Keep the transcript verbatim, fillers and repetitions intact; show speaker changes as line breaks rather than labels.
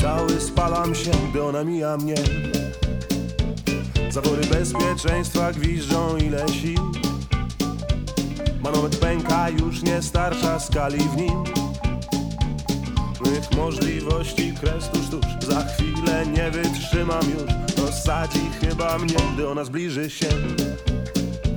Cały spalam się, gdy ona mija mnie. Zawory bezpieczeństwa gwiżdżą ile sił. Manometr pęka, już nie starsza skali w nim. Mych możliwości kres tuż, tuż. Za chwilę nie wytrzymam już. Rozsadzi chyba mnie, gdy ona zbliży się.